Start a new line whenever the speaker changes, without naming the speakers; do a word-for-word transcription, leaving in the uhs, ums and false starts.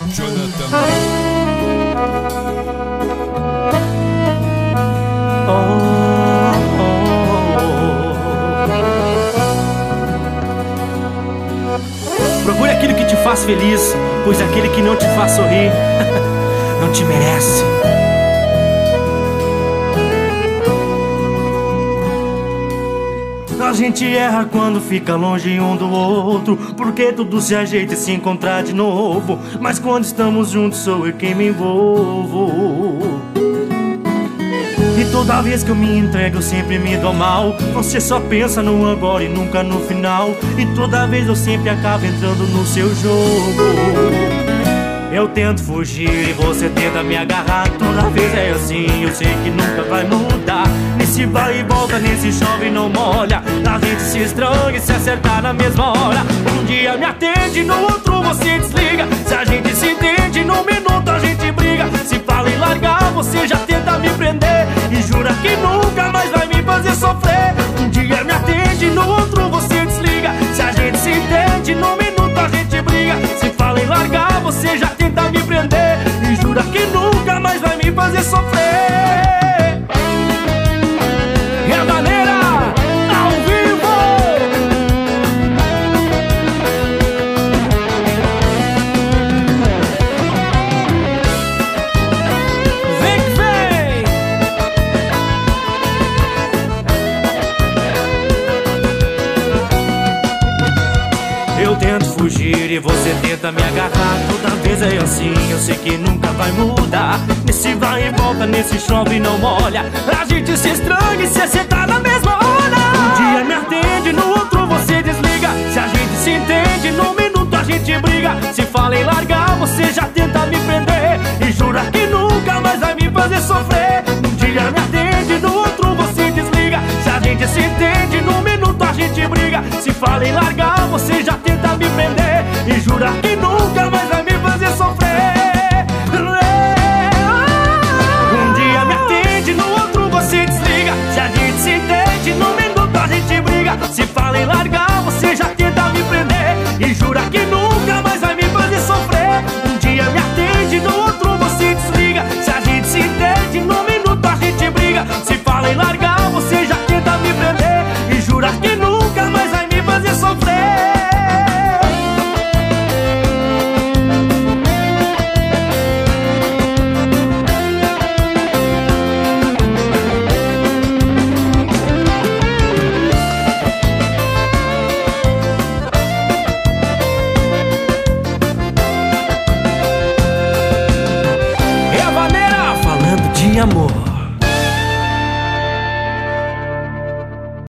Jonathan.
Oh, oh. Procure aquilo que te faz feliz, pois aquele que não te faz sorrir não te merece. A gente erra quando fica longe um do outro, porque tudo se ajeita e se encontrar de novo. Mas quando estamos juntos sou eu quem me envolvo. E toda vez que eu me entrego eu sempre me dou mal. Você só pensa no agora e nunca no final. E toda vez eu sempre acabo entrando no seu jogo. Eu tento fugir e você tenta me agarrar. Toda vez é assim, eu sei que nunca vai mudar. Nesse vai e volta, nesse chove e não molha. A gente se estranha e se acertar na mesma hora. Um dia me atende, no outro você desliga. Se a gente se entende, num minuto a gente briga. Se fala em largar, você já tenta me prender e jura que nunca mais vai me fazer sofrer. Um dia me atende, no outro você desliga. Se a gente se entende, num minuto a gente briga. Se fala em largar, você já tenta me prender e jura que nunca mais vai me fazer sofrer. E a maneira ao vivo. Vem que vem. Eu tento fugir e você tenta me agarrar. Toda vez é assim, eu sei que nunca vai mudar. Nesse vai e volta, nesse chove e não molha. A gente se estranha e se acertar na mesma hora. Um dia me atende, no outro você desliga. Se a gente se entende, num minuto a gente briga. Se fala em largar, você já tenta me prender e jura que nunca mais vai me fazer sofrer. Um dia me atende, no outro você desliga. Se a gente se entende, num minuto a gente briga. Se fala em largar, você já tenta me prender e jura que